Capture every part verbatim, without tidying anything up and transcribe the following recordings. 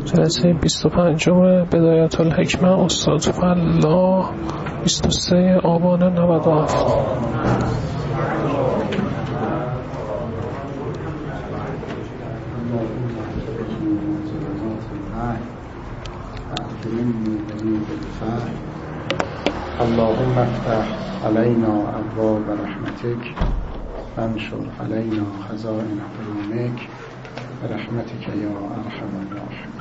جلسه بیست و پنجم بدایت الحکمه استاد فلاح بیست و سه آبان نود و هفت. اللهم افتح علینا ابواب رحمتک وانشر علینا خزائن علومک برحمتک یا ارحم الراحمین.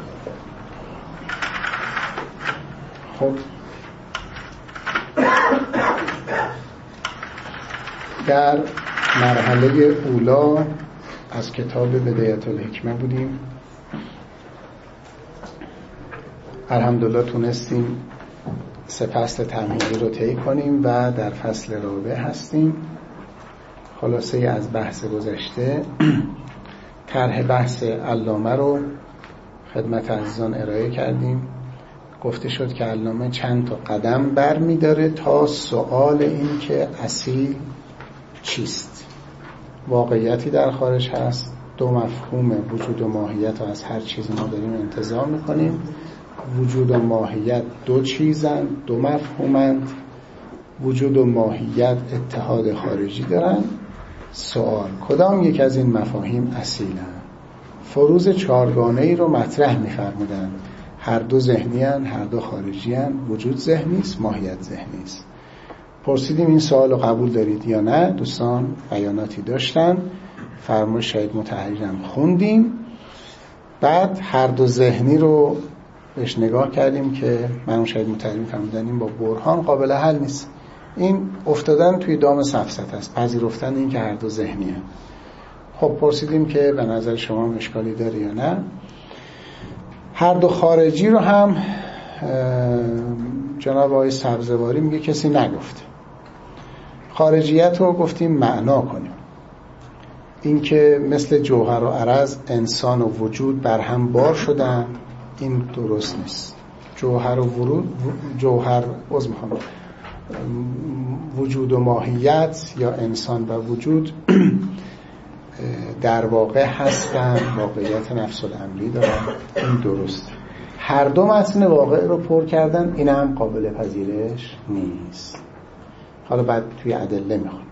خب در مرحله اولا از کتاب بدایت الحکمه بودیم. الحمدلله تونستیم سه فصل تمهیدی رو طی کنیم و در فصل رابع هستیم. خلاصه از بحث گذشته طرح بحث علامه رو خدمت عزیزان ارائه کردیم. گفته شد که علامه چند تا قدم بر می داره تا سوال این که اصیل چیست. واقعیتی در خارج هست، دو مفهوم وجود و ماهیت رو از هر چیزی ما داریم انتزاع می کنیم. وجود و ماهیت دو چیزند، دو مفهومند. وجود و ماهیت اتحاد خارجی دارن. سوال کدام یک از این مفاهیم اصیلند؟ فروض چهارگانه ای رو مطرح می‌فرمودند. هر دو ذهنی هستند، هر دو خارجی هستند. وجود ذهنی است، ماهیت ذهنی است. پرسیدیم این سوال رو قبول دارید یا نه؟ دوستان بیاناتی داشتن. فرمایش شهید مطهری‌ام خوندیم. بعد هر دو ذهنی رو بهش نگاه کردیم که من شهید مطهری فرمودن این با برهان قابل حل نیست. این افتادن توی دام سفسطه است، پذیرفتن این که هر دو ذهنیه. خب پرسیدیم که به نظر شما مشکلی داره یا نه. هر دو خارجی رو هم جناب آقای سبزواری میگه کسی نگفته. خارجیت رو گفتیم معنا کنیم. این که مثل جوهر و عرض انسان و وجود بر هم بار شدن، این درست نیست. جوهر و ورود جوهر عذر میخوام وجود و ماهیت یا انسان و وجود در واقع هستن، واقعیت نفس الامری دارن، این درست. هر دو متن واقع رو پر کردن، این هم قابل پذیرش نیست. حالا بعد توی ادله میخوام.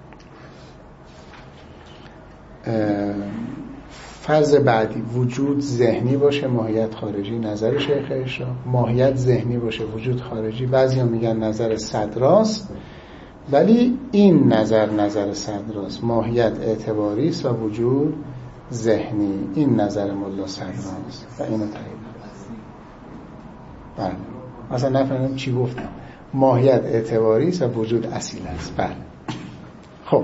فرض بعدی وجود ذهنی باشه ماهیت خارجی، نظر شیخ اشراق. ماهیت ذهنی باشه وجود خارجی، بعضیا میگن نظر صدراست، ولی این نظر نظر صدراست. ماهیت اعتباری است و وجود ذهنی، این نظر ملا صدراست و اینو تایید. بله مثلا نفهمیدم چی گفتم. ماهیت اعتباری است و وجود اصیل است. بله خب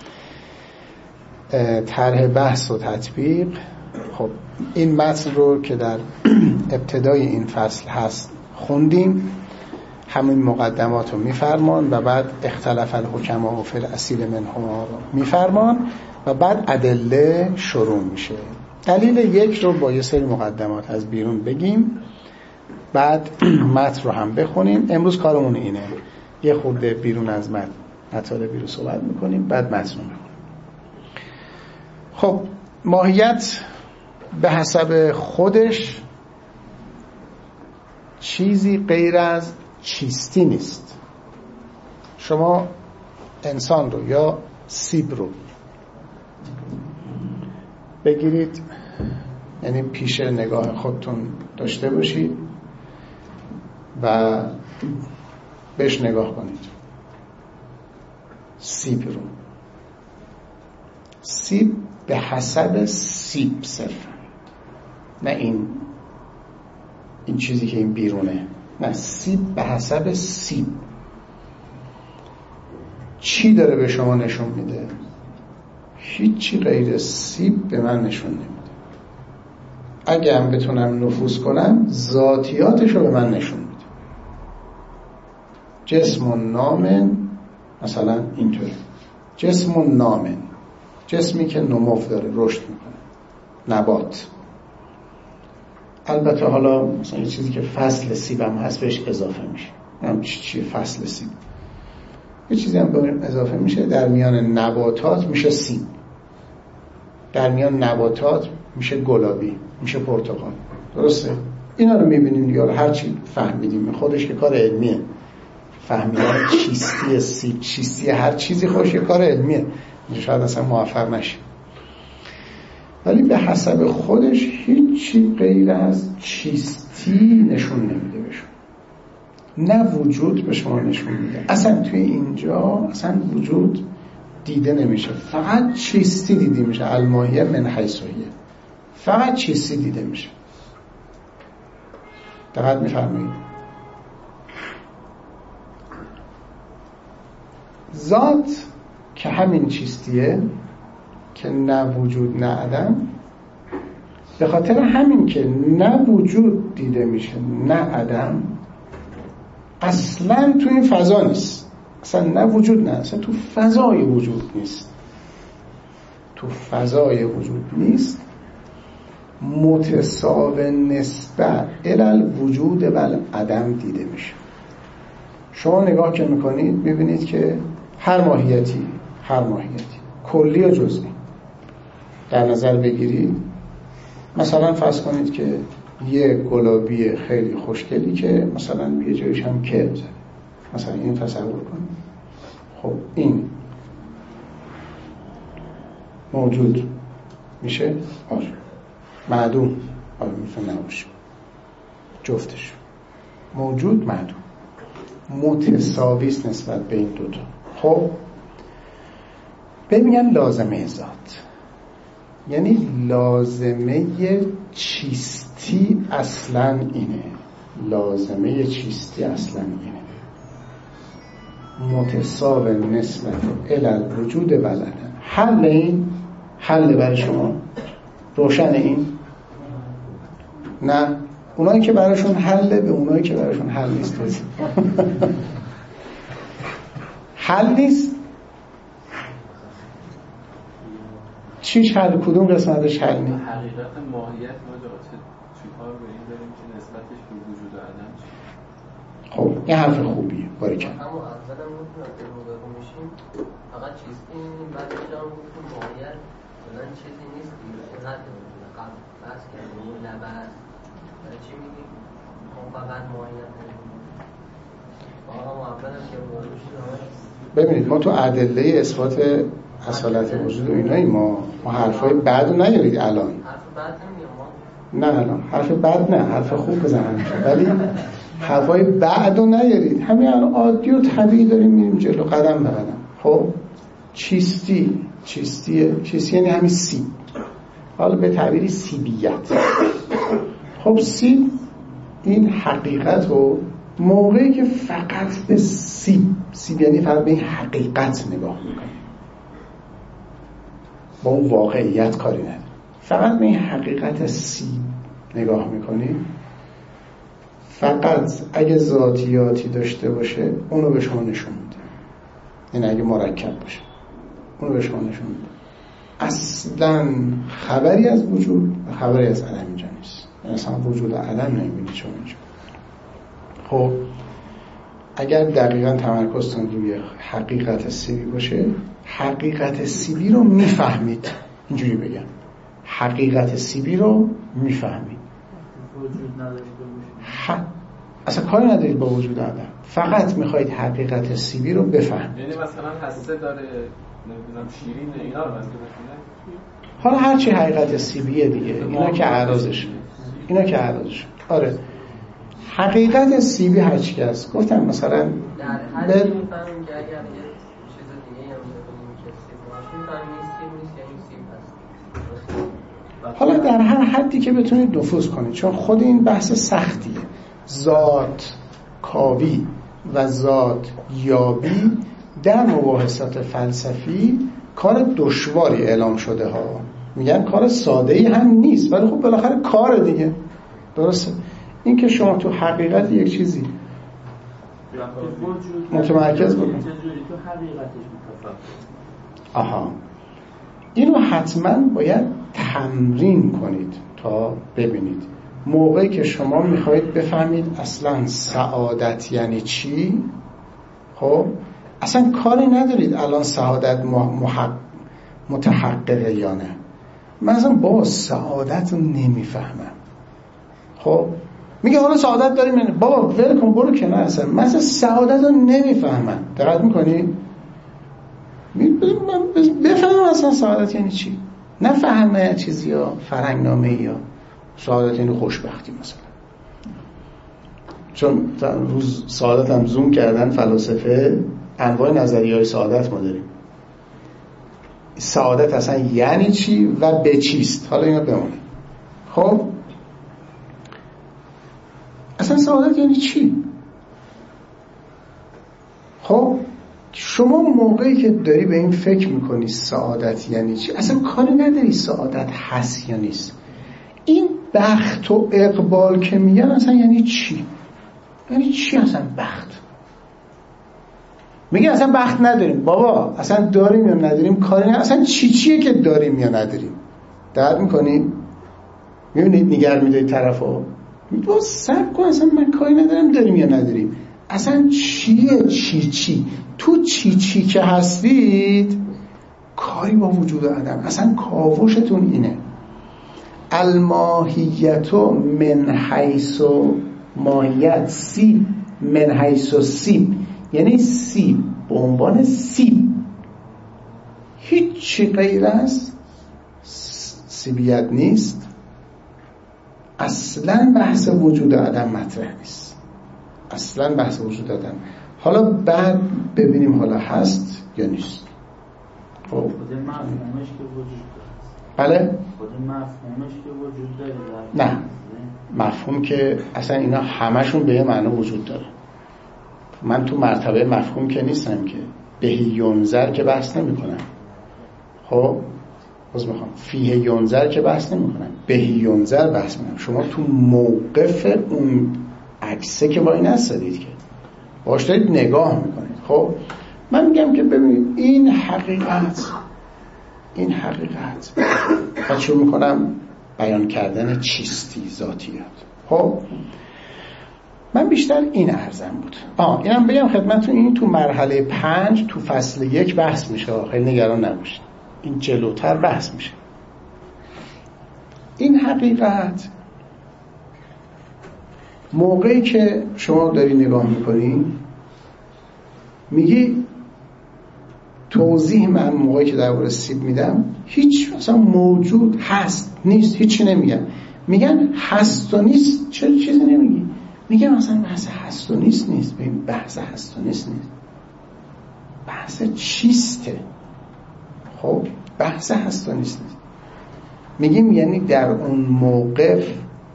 طرح بحث و تطبیق. خب این متن رو که در ابتدای این فصل هست خوندیم، همین مقدمات رو میفرمان و بعد اختلاف الحکما و فی الاصیل منهما رو میفرمان و بعد ادله شروع میشه. دلیل یک رو با یه سری مقدمات از بیرون بگیم، بعد متن رو هم بخونیم. امروز کارمون اینه، یه خورده بیرون از متن مطالبی رو صحبت میکنیم، بعد متن رو بخونیم. خب ماهیت به حسب خودش چیزی غیر از چیستی نیست. شما انسان رو یا سیب رو بگیرید، یعنی پیش نگاه خودتون داشته باشید و بهش نگاه کنید. سیب رو سیب به حسب سیب صرفا، نه این این چیزی که این بیرونه، نه، سیب به حسب سیب. چی داره به شما نشون میده؟ هیچی غیر سیب به من نشون نمیده. اگه هم بتونم نفوذ کنم ذاتیاتشو به من نشون میده. جسم و نامن مثلا اینطوره، جسم و نامن، جسمی که نمو داره، رشد میکنه، نبات. البته حالا مثلا یه چیزی که فصل سیب هم هست بهش اضافه میشه. هم چی چیه فصل سیب؟ یه چیزی هم به اضافه میشه، در میان نباتات میشه سیب. در میان نباتات میشه گلابی، میشه پرتقال. درسته؟ اینا رو میبینیم دیگه. هر چی فهمیدیم خودش که کار علمیه. فهمیدن چیستی سیب، چیستی هر چیزی خودش کار علمیه. شاید اصلا موفق نشه. ولی به حسب خودش هیچی غیر از چیستی نشون نمیده بهشون. نه وجود به شما نشون میده. اصلا توی اینجا اصلا وجود دیده نمیشه، فقط چیستی دیده میشه. الماهیه من حیثیه، فقط چیستی دیده میشه. دقت میفرمایید؟ ذات که همین چیستیه که نه وجود نه عدم، به خاطر همین که نه وجود دیده میشه نه عدم، اصلا تو این فضا نیست. اصلا نه وجود نه، اصلا تو فضای وجود نیست. تو فضای وجود نیست. متساو نسبت الی وجود و عدم دیده میشه. شما نگاه که میکنید ببینید که هر ماهیتی هر ماهیتی کلی و جزئی در نظر بگیرید. مثلا فرض کنید که یه گلابی خیلی خوشگلی که مثلا یه جایش هم کرم زده، مثلا این تصور کنید. خب این موجود میشه؟ آره. معدوم؟ آره میتونه نباشه. جفتش موجود معدوم، متساویست نسبت به این دوتا. خب ببینم لازمه ذات، یعنی لازمه چیستی اصلا اینه. لازمه چیستی اصلا اینه. متساو نسبت الی وجود و عدم. حل این حل برای شما روشن این؟ نه، اونایی که براشون حله به اونایی که براشون حل نیست حل نیست. چیش حل؟ کدوم قسمتش حل نیست؟ حقیقت ماهیت ما چیکار به این داریم که نسبتش به وجود و عدم چیه؟ خب این حرف خوبیه. باریکن اما اولم میتونم که مداخل میشیم فقط چیستی این بعد میشم گفتم ماهیت مثلا چیزی نیست دیگه. اینقدر قبل بحث کردیم اون نبرد چی میگیم؟ ما فقط ماهیت نمیدیم. آقا ما اولم که مداخل شد. ببینید ما تو ادله اثبات اصالت وجود و اینایی ما ما حرفای بعد رو نیارید الان. حرف بعد نمیگم. نه الان حرف بعد نه، حرف خوب بزنید، ولی حرفای بعد رو نیارید. همین الان عادی و طبیعی داریم میریم جلو قدم به قدم. خب چیستی چیستی چیستی یعنی همین سیب، حالا به تعبیری سیبیت. خب سیب این حقیقت رو موقعی که فقط به سیب سیب یعنی فقط به این حقیقت نگاه میکنه، با اون واقعیت کاری نداره، فقط به این حقیقت سیب نگاه میکنی، فقط اگه ذاتیاتی داشته باشه اونو به شما نشون میده. یعنی اگه مرکب باشه اونو به شما نشون میده. اصلا خبری از وجود و خبری از عدم اینجا نیست. یعنی اصلا وجود و عدم نمیبینید شما اینجا. خب اگر دقیقا تمرکز کنید روی حقیقت سیبی باشه، حقیقت سیبی رو میفهمید. اینجوری بگم حقیقت سیبی رو میفهمید. وجود نداشته باشه ح... اصلا کاری ندارید با وجود عدم، فقط میخواید حقیقت سیبی رو بفهمید. یعنی مثلا حسه داره نمیدونم شیرین اینا رو مثلا بفهمید. حالا هرچی حقیقت سیبیه دیگه، اینا که اعراضش اینا که اعراضش آره حقیقت سیبی هرچی که هست. گفتم مثلا در حد به... میفهمیم که اگر یه چیز دیگه هم بکنیم که سیب باشه میفهمیم سیب نیست یعنی سیب هست. حالا در هر حدی که بتونید نفوذ کنید، چون خود این بحث سختیه. ذات کاوی و ذات یابی در مباحثات فلسفی کار دشواری اعلام شده ها. میگن کار ساده‌ای هم نیست، ولی خب بالاخره کار دیگه. درسته؟ این که شما تو حقیقت یک چیزی متمرکز بکنید. آها اینو حتما باید تمرین کنید تا ببینید. موقعی که شما میخواید بفهمید اصلا سعادت یعنی چی، خب اصلا کاری ندارید الان سعادت محق... متحققه یا نه. مثلا با سعادت رو نمیفهمم. خب میگه حالا سعادت داریم یعنی بابا ول کن برو کنار، اصلا مثلا سعادت رو نمیفهمم. دقت میکنی؟ بفهمم اصلا سعادت یعنی چی؟ نفهمه چیزی یا فرنگنامه یا سعادت یعنی خوشبختی مثلا. چون روز سعادت هم زوم کردن فلاسفه، انواع نظریه‌های سعادت ما داریم. سعادت اصلا یعنی چی و به چیست؟ حالا اینا بمونه. خب اصلا سعادت یعنی چی؟ خب شما موقعی که داری به این فکر میکنی سعادت یعنی چی، اصلا کاری نداری سعادت هست یا نیست. این بخت و اقبال که میگن اصلا یعنی چی؟ یعنی چی اصلا بخت؟ میگه اصلا بخت نداریم. بابا اصلا داریم یا نداریم کاری نداریم. اصلا چی چیه که داریم یا نداریم؟ دقت میکنی؟ میبینید نگر میدهید طرفو میگه سب کن اصلا من کاری ندارم داریم یا نداریم. اصلا چیه چی چی؟ تو چی چی که هستید کاری با وجود آدم. اصلا کاوشتون اینه الماهیت من حیث ماهیت، سیب من حیث سیب، یعنی سیب به عنوان سیب، هیچی غیر از سیبیت نیست. اصلا بحث وجود آدم مطرح نیست، اصلا بحث وجود آدم. حالا بعد ببینیم حالا هست یا نیست. خب خود مفهومش که وجود داره. بله؟ خود مفهومش که وجود داره. نه مفهوم که اصلا اینا همشون به یه معنی وجود داره. من تو مرتبه مفهوم که نیستم که بهی ینظر که بحث نمی کنم. خب باز میخوام فیه ینظر که بحث نمی کنم، بهی ینظر بحث میکنم. شما تو موقف اون عکسه که با این هستید که باش دارید نگاه میکنید. خب من میگم که ببینید این حقیقت، این حقیقت و شروع میکنم بیان کردن چیستی ذاتیات. خب من بیشتر این عرضم بود. آه اینم بگم خدمتتون، این تو مرحله پنج تو فصل یک بحث میشه، خیلی نگران نباشید، این جلوتر بحث میشه. این حقیقت موقعی که شما داری نگاه میکنی میگی توضیح من موقعی که درباره سیب میدم هیچ مثلا موجود هست نیست هیچی نمیگن. میگن هست و نیست، چرا چیزی نمیگی؟ میگه مثلا بحث هست و نیست نیست. ببین بحث هست و نیست نیست، بحث چیسته. خب بحث هست و نیست نیست میگیم یعنی در اون موقف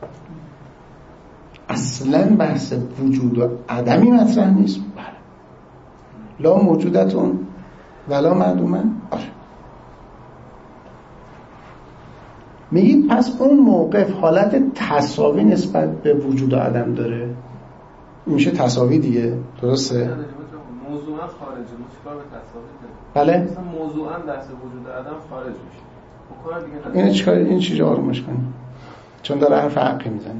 اصلا بحث وجود و عدمی مطرح نیست. بله لا موجودتون ولا معدومن. آره میگید پس اون موقف حالت تساوی نسبت به وجود آدم داره، میشه تساوی دیگه، درسته؟ موضوعا خارجه، ما چیکار به تساوی داریم؟ بله مثلا موضوعا بحث وجود آدم خارج میشه. اون کار دیگه اینه چیکار این چیزا آرومش کنیم چون داره حرف حقی میزنه.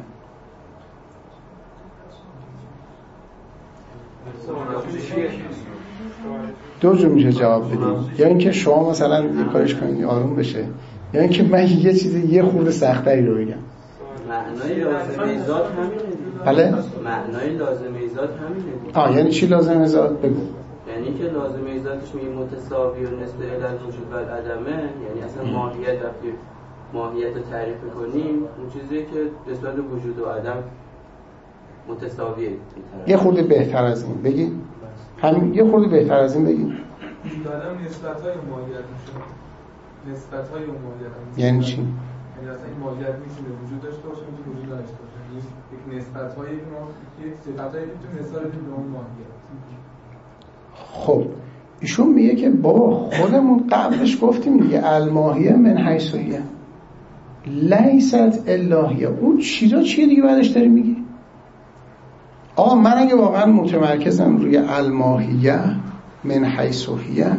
دو جور میشه جواب بدیم، یا اینکه شما مثلا یه کارش کنید آروم بشه، یا اینکه من یه چیزی یه خورده سخت‌تری رو بگم. معنای لازمه ذات همینه. بله؟ معنای لازمه ذات همینه. آه یعنی چی لازمه ذات؟ بگو. یعنی که لازمه ذاتش میگه متساوی و نسبت الی وجود و عدمه، یعنی اصلا ماهیت وقتی ماهیت رو تعریف کنیم اون چیزیه که نسبت به وجود و عدم متساویه. یه خورده بهتر از این بگید. همین یه خورده بهتر از این بگید. دادم نسبت‌های ماهیت میشه. نسبت‌های ماهیت. یعنی چی؟ یعنی اصلا این ماهیت میتونه وجود داشته باشه میتونه وجود نداشته باشه. یک نسبت‌های ما یک صفتایی میتونه نسبت به اون ماهیت. خب ایشون میگه که بابا خودمون قبلش گفتیم دیگه الماهیه من حیثیه لیست الهیه. اون چیزا چیه دیگه بعدش داری میگی؟ آقا من اگه واقعا متمرکزم روی الماهیه من حیثیه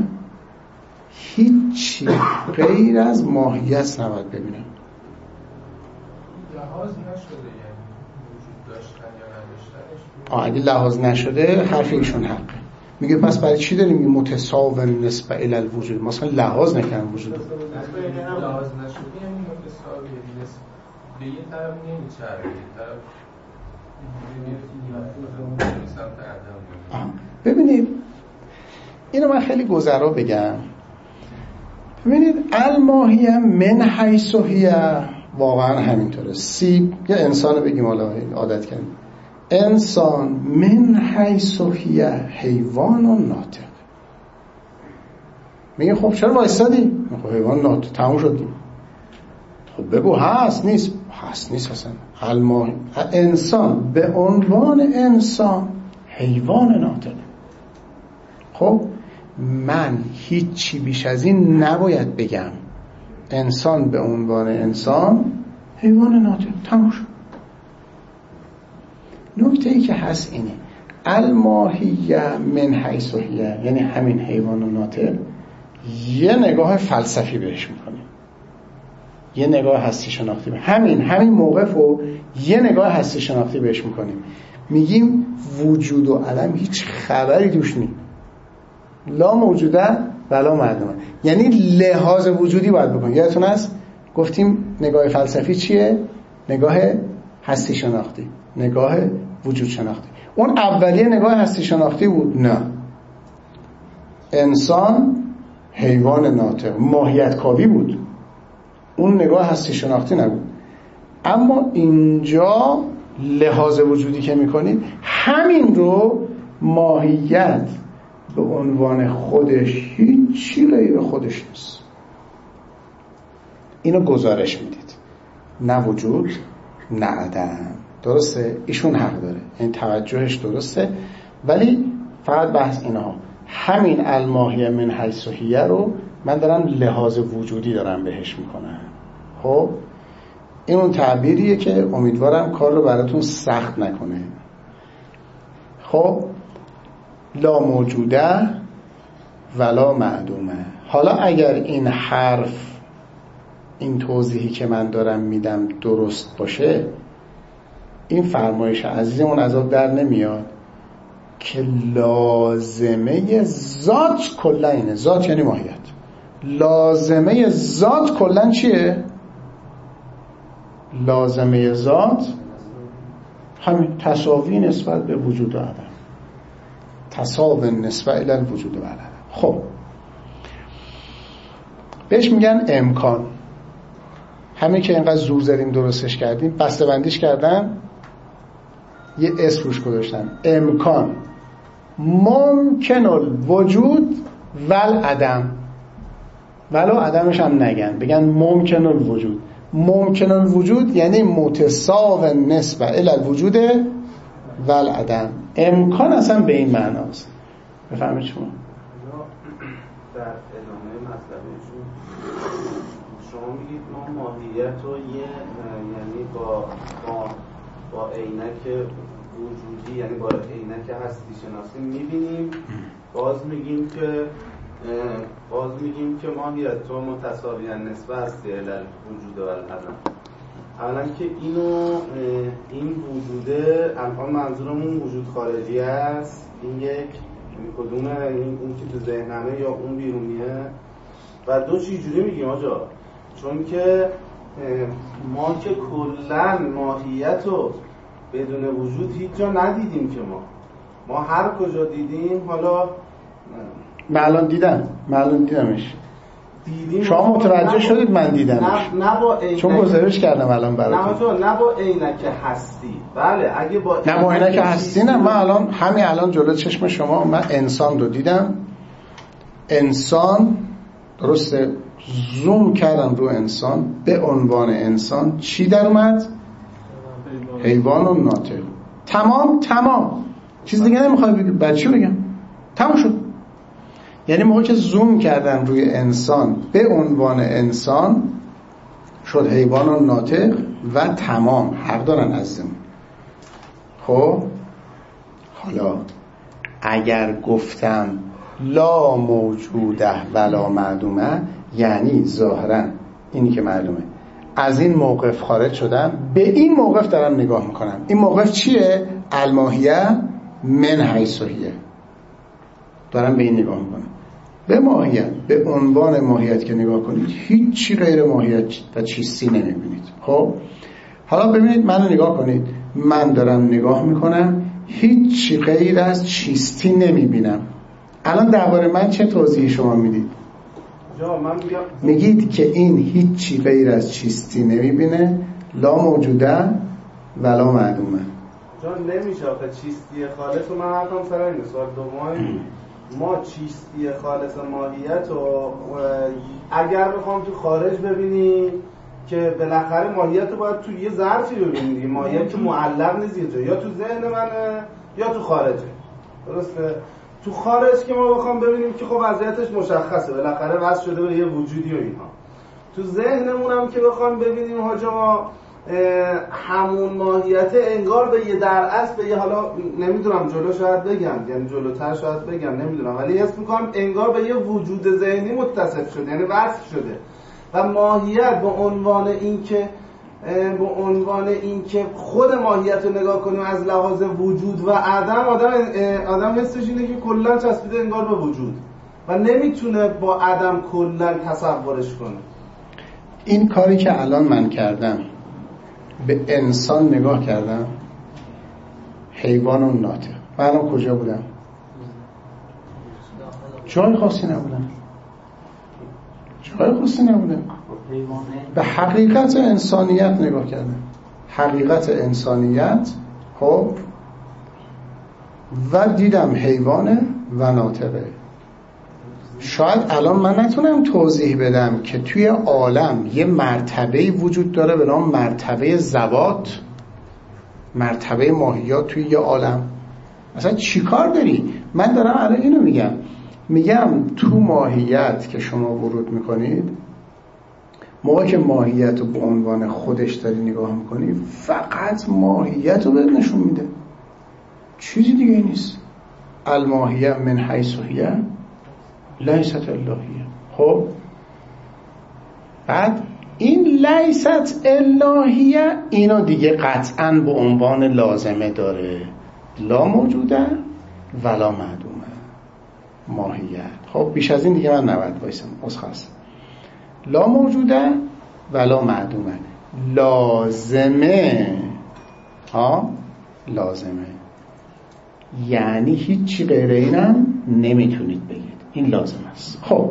هیچی غیر از ماهیت نباید ببینم. لحاظ نشده یعنی وجود داشتن یا نداشتنش. آه اگه لحاظ نشده حرف ایشون حقه. میگه پس برای چی داریم میگه متساو نسبه الی الوجود؟ مثلا لحاظ نکنن وجود لحاظ نشده یعنی متساوی نسبه به یه طرف نمیچرده، یه طرف ببینید اینو من خیلی گذرا بگم. ببینید الماهیه من حیث هی واقعا همینطوره. سیب یا انسان بگیم، حالا عادت کردیم انسان من حیث هی حیوان و ناطق. میگه خب چرا وایسادی؟ خب حیوان ناطق تموم شدیم. خب بگو هست نیست؟ هست نیست اصلا. الماهی انسان به عنوان انسان حیوان ناطق. خب من هیچی بیش از این نباید بگم. انسان به عنوان انسان حیوان ناطق تموم شد. نکته ای که هست اینه الماهیه من حیث هی، یعنی همین حیوان ناطق یه نگاه فلسفی بهش میکنیم، یه نگاه هستی شناختی، همین همین موقف رو یه نگاه هستی شناختی بهش میکنیم. میگیم وجود و عدم هیچ خبری توش نیست، لا موجوده ولا معدومه، یعنی لحاظ وجودی باید بکنیم. یادتون هست گفتیم نگاه فلسفی چیه؟ نگاه هستی شناختی، نگاه وجود شناختی. اون اولیه نگاه هستی شناختی بود. نه، انسان حیوان ناطق ماهیت کاوی بود، اون نگاه هستی شناختی نبود. اما اینجا لحاظ وجودی که میکنید همین رو ماهیت به عنوان خودش هیچی غیر خودش نیست. اینو گزارش میدید، نه وجود نه عدم. درسته؟ ایشون حق داره، این توجهش درسته، ولی فقط بحث اینها. همین الماهیه من حیث هی رو من دارم لحاظ وجودی دارم بهش میکنم. خب این اون تعبیریه که امیدوارم کار رو براتون سخت نکنه. خب لا موجوده ولا معدومه. حالا اگر این حرف، این توضیحی که من دارم میدم درست باشه، این فرمایش عزیزمون از آب در نمیاد که لازمه ذات کلا اینه. ذات یعنی ماهیت. لازمه ذات کلا چیه؟ لازمه ذات همین تساوی نسبت به وجود و عدم، تساوی نسبت الی الوجود و عدم. خب بهش میگن امکان. همین که اینقدر زور زدیم درستش کردیم، بسته بندیش کردن، یه اسم روش گذاشتن، امکان ممکن الوجود ول عدم. ولو عدمش هم نگن، بگن ممکن الوجود. ممکن الوجود یعنی متساو نسبت الی الوجود ول عدم. امکان اصلا به این معناست. بفهمید شما در ادامه مطلبشون شما میگید ما ماهیت رو یه یعنی با با با عینک وجودی، یعنی با عینک هستی شناسی میبینیم. باز میگیم که باز میگیم که ماهیت تو متساوی نسبت است الی الوجود و العدم. اولا که اینو این وجوده الان منظورمون وجود خارجی است، این یک کدومه، این اون که تو ذهنمه یا اون بیرونیه؟ و دو چجوری میگیم آجا؟ چون که ما که کلن ماهیت رو بدون وجود هیچ جا ندیدیم که ما ما هر کجا دیدیم، حالا من الان دیدم من الان دیدمش دیدیم. شما متوجه شدید من دیدمش؟ نه, نه با عینک، چون گزارش کردم الان براتون. نه نه با عینک هستی. بله اگه با نه با عینک هستی نه. من الان همین الان جلو چشم شما من انسان رو دیدم. انسان درسته، زوم کردم رو انسان، به عنوان انسان چی در اومد؟ حیوان و ناطق. تمام تمام چیز دیگه نمیخواد بگم. بعد چی بگم؟ تمام شد. یعنی موقعی که زوم کردم روی انسان به عنوان انسان شد حیوان و ناطق و تمام. حق دارن عزیزم. خب حالا اگر گفتم لا موجوده ولا معدومه، یعنی ظاهرا اینی که معلومه از این موقف خارج شدم، به این موقف دارم نگاه میکنم. این موقف چیه؟ الماهیه من حیث هی. دارم به این نگاه میکنم. به ماهیت، به عنوان ماهیت که نگاه کنید هیچی غیر ماهیت و چیستی نمیبینید. خب حالا ببینید منو نگاه کنید، من دارم نگاه میکنم هیچی غیر از چیستی نمیبینم. الان درباره من چه توضیحی شما میدید؟ من میگید که این هیچی غیر از چیستی نمیبینه، لا موجوده ولا معدومه. جان نمیشه آخه چیستی خالص و من حرفم سر اینه. سوال دوم ما چیستی خالص ماهیت و اگر بخوام تو خارج ببینیم که بالاخره ماهیت رو باید تو یه ظرفی ببینیم. ماهیت که معلق نیست یه جا، یا تو ذهن منه یا تو خارجه. درسته؟ تو خارج که ما بخوام ببینیم که خب وضعیتش مشخصه، بالاخره وضع شده به یه وجودی و اینها. تو ذهنمون هم که بخوام ببینیم حاجا ما همون ماهیت انگار به یه در اصل به یه، حالا نمیدونم جلو شاید بگم، یعنی جلوتر شاید بگم نمیدونم، ولی حس میکنم انگار به یه وجود ذهنی متصف شده، یعنی وصف شده. و ماهیت به عنوان این که به عنوان این که خود ماهیت رو نگاه کنیم از لحاظ وجود و عدم، آدم آدم حسش اینه که کلا چسبیده انگار به وجود و نمیتونه با عدم کلا تصورش کنه. این کاری که الان من کردم، به انسان نگاه کردم، حیوان و ناطق. من الان کجا بودم؟ جای خاصی نبودم، جای خاصی نبودم. به حقیقت انسانیت نگاه کردم، حقیقت انسانیت. خب و دیدم حیوانه و ناطقه. شاید الان من نتونم توضیح بدم که توی عالم یه مرتبه‌ای وجود داره به نام مرتبه ذوات، مرتبه ماهیات توی یه عالم. مثلا چی کار داری؟ من دارم الان اینو میگم، میگم تو ماهیت که شما ورود میکنید، موقع که ماهیت رو به عنوان خودش داری نگاه میکنی، فقط ماهیت رو بهت نشون میده، چیزی دیگه نیست. الماهیه من حیث هی لیست الهیه. خب بعد این لیست الهیه اینو دیگه قطعا به عنوان لازمه داره، لا موجوده ولا معدومه ماهیت. خب بیش از این دیگه من نباید بایستم، اسخاص. لا موجوده ولا معدومه، لازمه. ها لازمه یعنی هیچی غیر اینم نمیتونید بگید، این لازم است. خب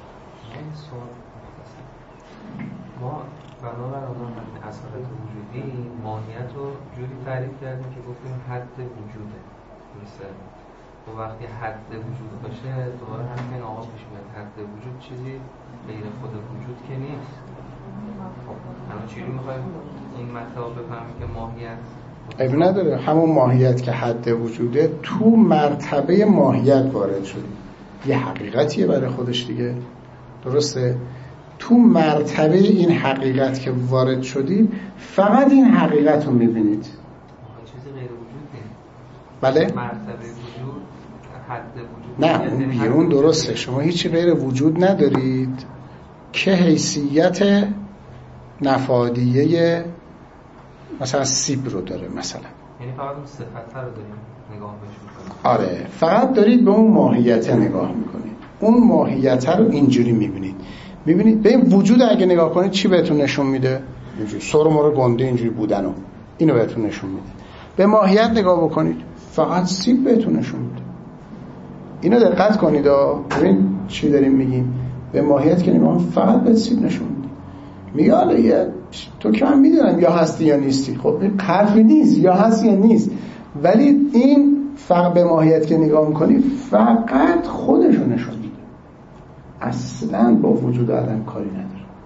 ما بنابر آن اثرات وجودی ماهیت رو جوری تعریف کردیم که گفتیم حد وجوده. درسته؟ و وقتی حد وجود باشه دوباره همین آقا پیش میاد، حد وجود چیزی غیر خود وجود که نیست. خب الان چجوری می‌خوایم این مطلب بفهمیم که ماهیت عیب نداره، همون ماهیت که حد وجوده تو مرتبه ماهیت وارد شدی، یه حقیقتیه برای خودش دیگه. درسته؟ تو مرتبه این حقیقت که وارد شدی فقط این حقیقت رو میبینید، چیزی غیر وجود نیست. بله؟ مرتبه وجود، حد وجود نه اون بیرون. درسته، شما هیچی غیر وجود ندارید که حیثیت نفادیه مثلا سیب رو داره مثلا، یعنی فقط اون صفت رو داریم نگاه بهش میکنیم. آره فقط دارید به اون ماهیت نگاه میکنید، اون ماهیت رو اینجوری میبینید. میبینید به این وجود اگه نگاه کنید چی بهتون نشون میده؟ اینجوری سر مور گنده اینجوری بودن و اینو بهتون نشون میده. به ماهیت نگاه بکنید فقط سیب بهتون نشون میده. اینو دقت کنید ها، ببین چی داریم میگیم. به ماهیت که نگاه فقط به سیب نشون میده. میگه حالا یه تو که من میدونم یا هستی یا نیستی. خب این حرفی نیست یا هستی یا نیست، ولی این فقط به ماهیت که نگاه میکنی فقط خودشو نشون میده، اصلا با وجود آدم کاری نداره.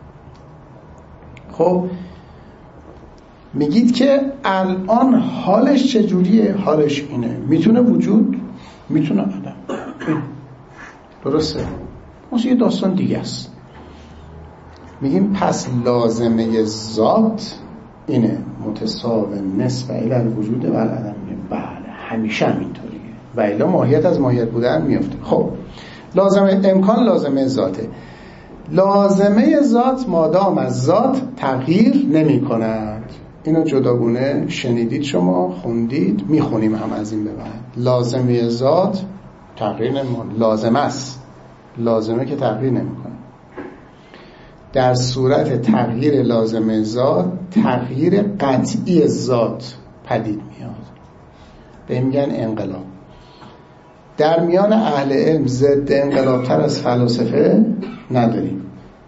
خب میگید که الان حالش چجوریه؟ حالش اینه، میتونه وجود، میتونه آدم. درسته؟ مثل یه داستان دیگه است. میگیم پس لازمه ذات اینه، متساو نسبه الی الوجود و العدم. بله همیشه همینطوریه و الی ماهیت از ماهیت بودن میفته. خب لازمه امکان لازمه ذاته. لازمه ذات مادام از ذات تغییر نمی کند. اینو جداگونه شنیدید، شما خوندید، میخونیم هم از این به بعد. لازمه ذات تغییر نمیکنه، لازمه است، لازمه که تغییر نمیکنه. در صورت تغییر لازمه ذات تغییر قطعی ذات پدید میاد، به میگن انقلاب. در میان اهل علم ضد انقلابتر از فلاسفه نداریم،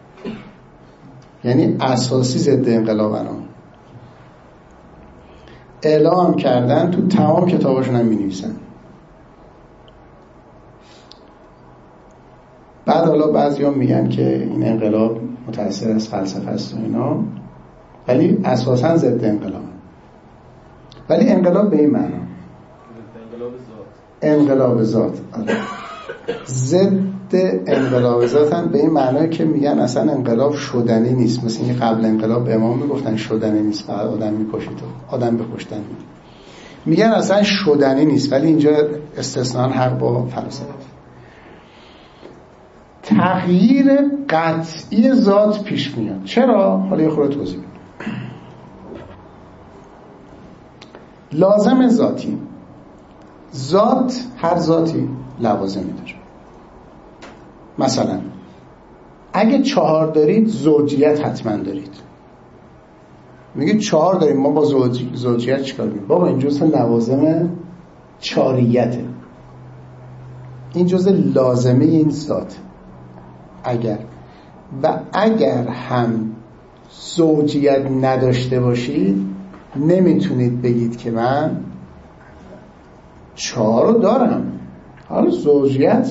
یعنی اساسی ضد انقلابن ها. اعلام کردن، تو تمام کتاباشون هم می نویسن. بعد حالا بعضی هم میگن که این انقلاب متأثر از فلسفه است و اینا، ولی اساساً ضد انقلاب. ولی انقلاب به این معنا، انقلاب ذات، ضد انقلاب ذات هم به این معنی که میگن اصلا انقلاب شدنی نیست. مثل این قبل انقلاب به امام میگفتن شدنی نیست، فقط آدم میکشید و آدم بکشتن، میگن اصلا شدنی نیست. ولی اینجا استثناء حق با فلسفه. تغییر قطعی ذات پیش میاد. چرا؟ حالا یه خورده توضیح بدم. لازم ذاتی، ذات، هر ذاتی لوازمی داره. مثلا اگه چهار دارید زوجیت حتما دارید. میگه چهار داریم، ما با زوج... زوجیت چیکار می‌کنیم؟ بابا این جزء لوازم چاریته، این جزء لازمه این ذات. اگر و اگر هم زوجیت نداشته باشید نمیتونید بگید که من چهار رو دارم. حالا زوجیت،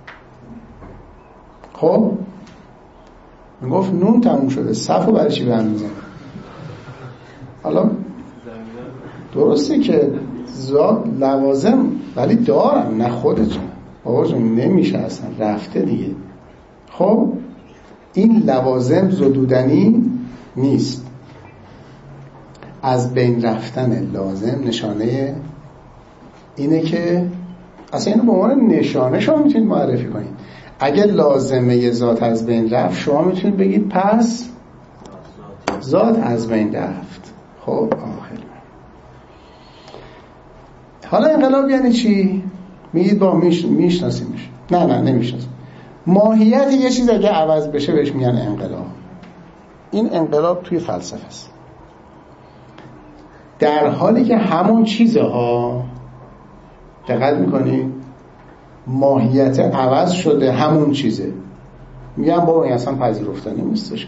خب میگفت نون تموم شده، صفو برای چی به هم میزن؟ حالا درسته که ذات لوازم ولی دارم، نه خودتون بابا جون نمیشه اصلا، رفته دیگه. خب این لوازم زدودنی نیست. از بین رفتن لازم نشانه اینه که اصلا اینو به عنوان نشانه شما میتونید معرفی کنید. اگه لازمه ذات از بین رفت شما میتونید بگید پس ذات از بین رفت. خب آخر حالا انقلاب یعنی چی؟ میگید با میش... میشناسیمش. نه نه نمیشناسیم. ماهیت یه چیز اگه عوض بشه بهش میگن انقلاب. این انقلاب توی فلسفه است، در حالی که همون چیزه ها. دقت میکنی؟ ماهیت عوض شده، همون چیزه. میگم بابا این اصلا پذیرفتنی نیستش.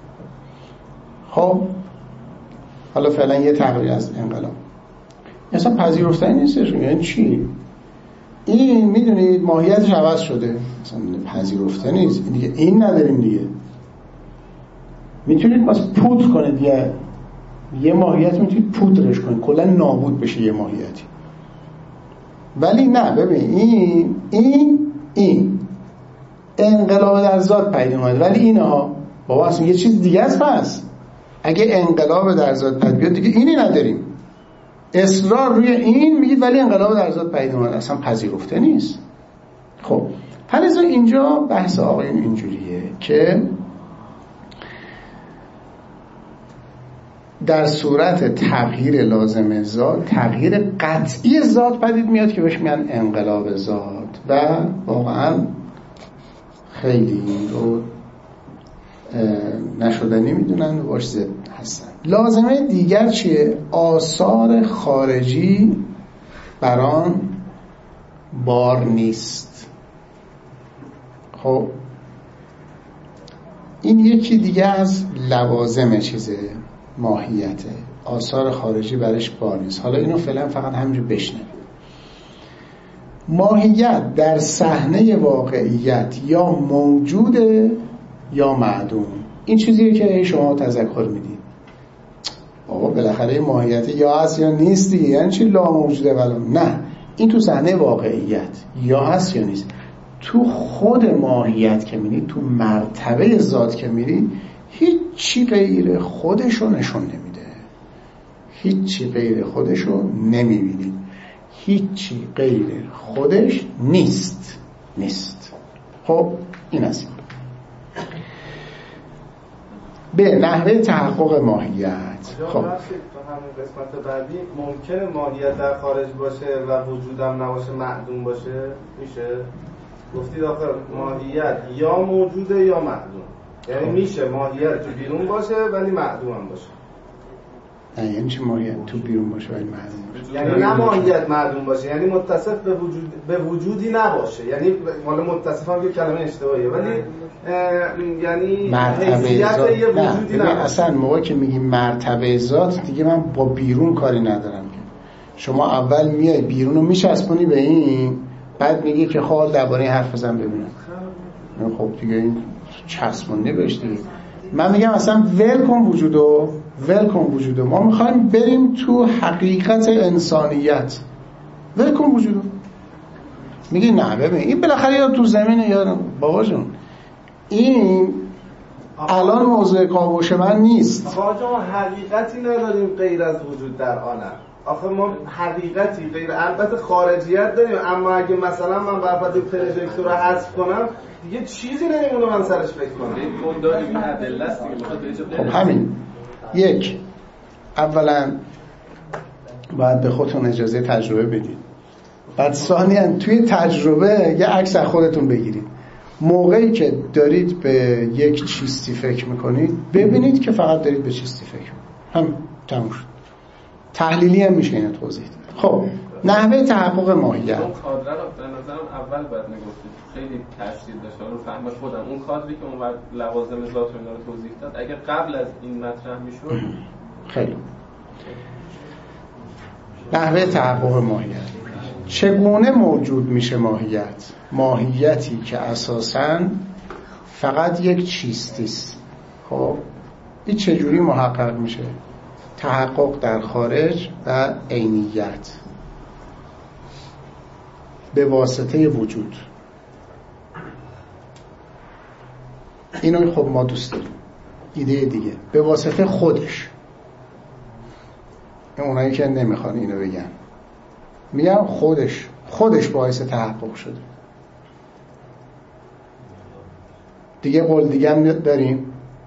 خب حالا فعلا یه تغییر از انقلاب اصلا پذیرفتنی نیستش. یعنی چی؟ این میدونید ماهیتش عوض شده، اصلا پذیرفتنی نیست دیگه. این نداریم دیگه. میتونید مثلا پودر کنید، یه یه ماهیت میتونید پودرش کنید، کلا نابود بشه یه ماهیتی. ولی نه، ببین این این این انقلاب در ذات پدید اومد، ولی اینها بابا اصلا یه چیز دیگه است. پس اگه انقلاب در ذات پدید بیاد دیگه اینی نداریم. اصرار روی این میگید ولی انقلاب در ذات پدید اومد، اصلا پذیرفته نیست. خب پس اینجا بحث آقایون اینجوریه که در صورت تغییر لازم ذات تغییر قطعی ذات پدید میاد که بهش میگن انقلاب ذات، و واقعا خیلی این رو نشدنی میدونن و باش ضد هستن. لازمه دیگر چیه؟ آثار خارجی بران بار نیست. خب این یکی دیگه از لوازم چیزه، ماهیته، آثار خارجی برش بار نیست. حالا اینو فعلا فقط همینجور بشنوید. ماهیت در صحنه واقعیت یا موجوده یا معدوم. این چیزیه که شما تذکر میدید. بابا بالاخره ماهیت یا هست یا نیست دیگه. یعنی چی لا موجوده ولا نه؟ این تو صحنه واقعیت یا هست یا نیست. تو خود ماهیت که میرید، تو مرتبه ذات که میرید، هیچی غیر خودشو نشون نمیده، هیچی غیر خودشو نمیبینید، هیچی غیر خودش نیست نیست. خب این است. به نحوه تحقق ماهیت. خب تو همین قسمت بعدی ممکنه ماهیت در خارج باشه و وجودم نباشه، معدوم باشه، میشه گفتید آخه ماهیت یا موجوده یا معدوم، یعنی میشه ماهیت تو بیرون باشه ولی معدوم هم باشه. نه یعنی چی ماهیت تو بیرون باشه ولی معدوم باشه؟ یعنی نه ماهیت معدوم باشه، یعنی متصف به وجود به وجودی نباشه، یعنی حالا متصف هم یه کلمه اشتباهیه ولی یعنی مرتبه یه وجودی نه. نباشه. اصلا موقعی که میگی مرتبه ذات دیگه من با بیرون کاری ندارم که شما اول میای بیرون رو میچسبونی به این، بعد میگی که خب درباره حرف بزن ببینم. خب دیگه این چسبونده بهش دیگه. من میگم اصلا ول کن وجودو، ول کن وجودو. ما میخوایم بریم تو حقیقت انسانیت. ول کن وجودو. میگی نه ببین این بالاخره یا تو زمینه یا بابا جون این الان موضوع کاوش من نیست. آقا ما حقیقتی نداریم غیر از وجود در عالم. آخه ما حقیقتی غیر، البته خارجیت داریم، اما اگه مثلا من بابت پروژکتور رو حذف کنم دیگه چیزی نمیمونه من سرش فکر کنم. این داریم این ادله است دیگه میخواد به جا خب همین یک، اولا باید به خودتون اجازه تجربه بدید، بعد ثانیاً توی تجربه یه عکس از خودتون بگیرید. موقعی که دارید به یک چیزی فکر میکنید ببینید که فقط دارید به چیزی فکر میکنید. هم تموم شد. تحلیلی هم میشه اینو توضیح داد. خب نحوه تحقق ماهیت. اون کادر رو به نظرم اول باید میگفتید، خیلی تاثیر داشت رو فهم خودم. اون کادری که اون وقت لوازم ذات رو اینا رو توضیح داد اگه قبل از این مطرح میشد خیلی. نحوه تحقق ماهیت. چگونه موجود میشه ماهیت؟ ماهیتی که اساساً فقط یک چیزی است. خب این چجوری محقق میشه؟ تحقق در خارج و عینیت به واسطه وجود. اینو خب ما دوست داریم. ایده دیگه به واسطه خودش. اونایی که نمیخوان اینو بگن میگم خودش خودش باعث تحقق شده. دیگه قول دیگه هم داریم.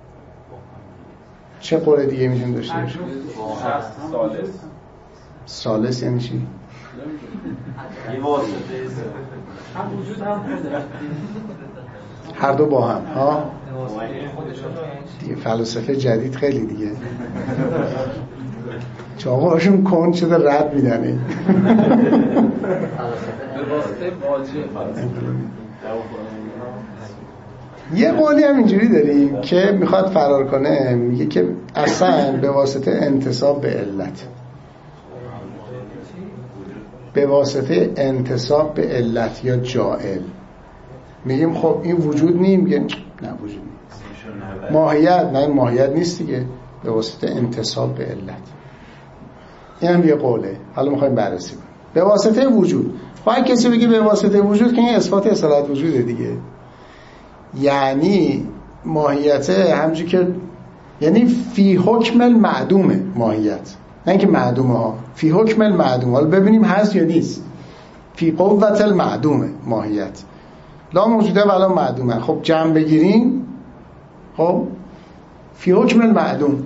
چه قول دیگه میتونیم داشته باشیم؟ سالس. سالس یعنی چی؟ یه واسطه هم وجود هم خودش، هر دو با هم ها. دیگه فلسفه جدید خیلی دیگه چاقوهاشون کن شده رد میدنه. به واسطه واجه. یه قولی هم اینجوری داریم که میخواد فرار کنه، میگه که اصلا به واسطه انتساب به علت، به واسطه انتساب به علت یا جائل. میگیم خب این وجود نیم، میگه نه وجود نیست. ماهیت نه این ماهیت نیست دیگه، به واسطه انتساب به علت. این هم یه قوله. حالا میخوایم بررسی کنیم. به واسطه وجود. خواهی کسی بگه به واسطه وجود که این اثبات اصالت وجوده دیگه. یعنی ماهیت همونجوری که یعنی فی حکم المعدومه ماهیت، نه اینکه معدومه ها، فی حکم المعدوم. حالا ببینیم هست یا نیست. فی قوت المعدومه ماهیت، لا موجوده ولا معدومه. خب جمع بگیریم، خب فی حکم المعدوم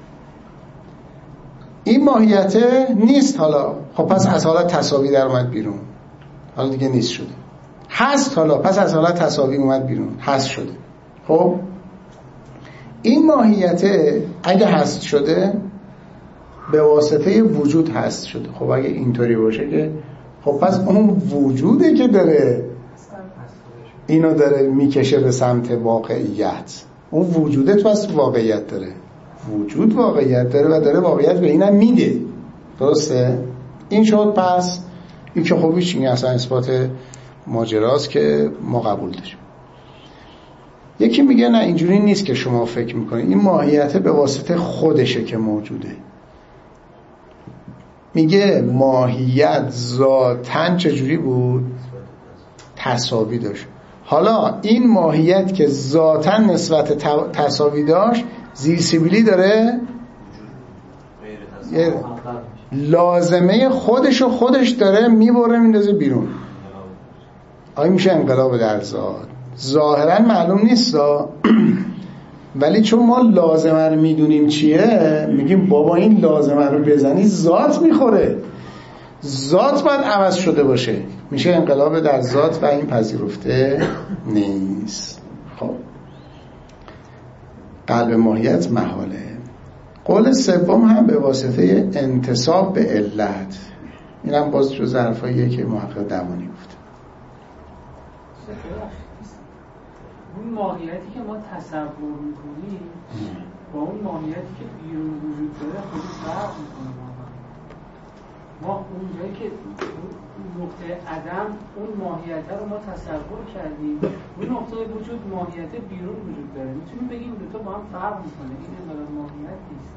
این ماهیت نیست. حالا خب پس از حالت تساوی در اومد بیرون، حالا دیگه نیست شده. هست حالا پس از حالت تساوی اومد بیرون، هست شده. خب این ماهیت اگه هست شده به واسطه وجود هست شده. خب اگه اینطوری باشه که خب پس اون وجوده که داره اینو داره میکشه به سمت واقعیت. اون وجوده تو از واقعیت داره، وجود واقعیت داره و داره واقعیت به اینم میده. درسته؟ این شد. پس این که خب هیچ این اصلا اثبات ماجراست که ما قبول داریم. یکی میگه نه اینجوری نیست که شما فکر میکنید، این ماهیت به واسطه خودشه که موجوده. میگه ماهیت ذاتاً چجوری بود؟ تساوی داشت. حالا این ماهیت که ذاتاً نسبت تساوی داشت زیرسیبیلی داره، یه لازمه خودشو خودش داره میبره میندازه بیرون. آیا میشه انقلاب در ذات؟ ظاهراً معلوم نیست ولی چون ما لازمه رو میدونیم چیه، میگیم بابا این لازمه رو بزنی ذات میخوره، ذات باید عوض شده باشه، میشه انقلاب در ذات و این پذیرفته نیست. خب قلب ماهیت محاله. قول سوم هم به واسطه انتساب به علت، این هم باز جز حرفاییه که محقق دمانی گفت. اون ماهیتی که ما تصور میکنیم با اون ماهیتی که بیرون وجود داره خیلی فرق میکنه. ما اونجایی که نقطه عدم اون ماهیت رو ما تصور کردیم، اون نقطه وجود ماهیت بیرون وجود داره، میتونیم بگیم دو تا با هم فرق میکنه، این انقلاب ماهیت نیست.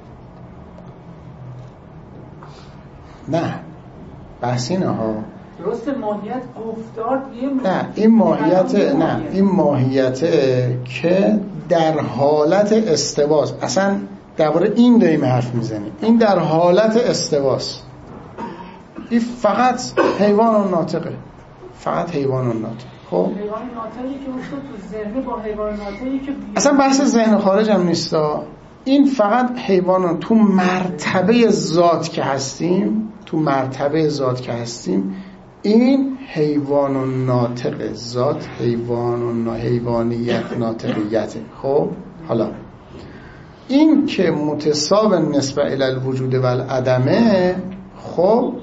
نه بحث اینه ها، درست ماهیت گفتار یه نه این ماهیت نه این ماهیت که در حالت استواست، اصلا درباره این داریم حرف میزنیم، این در حالت استواست، این فقط حیوان و ناطقه، فقط حیوان و ناطق. خب حیوان ناطقی که اصلا تو ذهن با حیوان ناطقی که اصلا بحث ذهن خارج هم نیست، این فقط حیوان تو مرتبه ذات که هستیم، تو مرتبه ذات که هستیم این حیوان و ناطق ذات، حیوان و نا... حیوانیت ناطقیته. خب حالا این که متصاب نسبت الی الوجود و العدمه، خب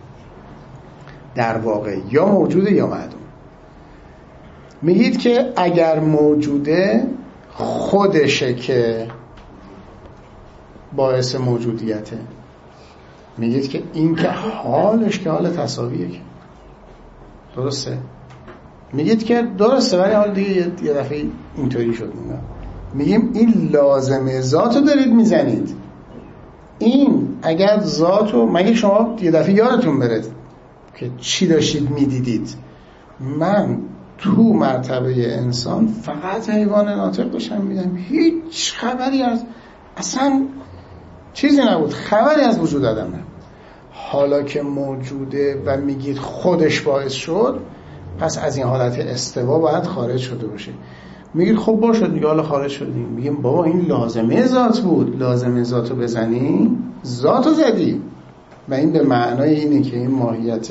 در واقع یا موجوده یا معدوم. میگید که اگر موجوده خودشه که باعث موجودیته، میگید که این که حالش که حال تساویه، که درسته، میگید که درسته، ولی حال دیگه یه دفعه اینطوری شد. میگیم این لازمه ذاتو دارید میزنید، این اگر ذاتو، مگه شما یه دفعه یادتون بره که چی داشتید میدیدید؟ من تو مرتبه انسان فقط حیوان ناطق داشتم میدم، هیچ خبری از اصلا چیزی نبود، خبری از وجود آدم نبود. حالا که موجوده و میگید خودش باعث شد، پس از این حالت استوا باید خارج شده باشه. میگید خب باشه دیگه، حالا خارج شدیم، میگیم بابا این لازمه ذات بود، لازمه ذاتو بزنی ذاتو زدی، و این به معنای اینه که این ماهیت